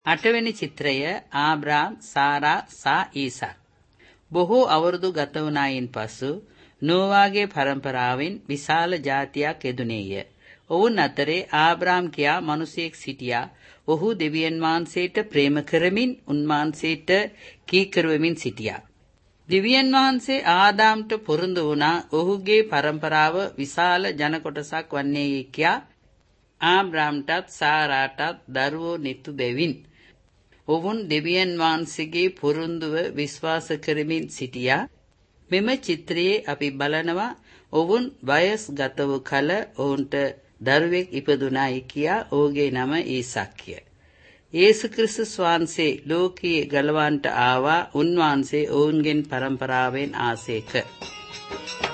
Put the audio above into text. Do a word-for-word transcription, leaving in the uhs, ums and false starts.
අටවෙනි චිත්‍රය ආබ්‍රාම්, සාරා සහ ඊසාක්. බොහෝ අවුරුදු ගත වුණායින් පසු නෝවාගේ පරම්පරාවෙන් විශාල ජාතියක් යෙදුනේය. ඔවුන් අතරේ ආබ්‍රාම් කියා මිනිසෙක් සිටියා. ඔහු දෙවියන් වහන්සේට ප්‍රේම කරමින් උන්වහන්සේට කීකරුවමින් සිටියා. දෙවියන් වහන්සේ ආදාම්ට පොරොන්දු වුණා ඔහුගේ පරම්පරාව විශාල ජන කොටසක් වන්නේය කියා. ආබ්‍රාම්ටත් සාරාටත් දරුවෝ නිතු බැවින් ඔවුන් දෙවියන් වහන්සේගේ පොරොන්දුව විශ්වාස කරමින් සිටියා. මෙම චිත්‍රයේ අපි බලනවා ඔවුන් වයස් ගත වූ කල ඔවුන්ට දරුවෙක් ඉපදුනායි කියා. ඔහුගේ නම ඊසාක්ය. යේසු ක්‍රිස්තුස් වහන්සේ ලෝකයේ ගලවන්නට ආවා. උන්වහන්සේ ඔවුන්ගෙන් පරම්පරාවෙන් ආසේක.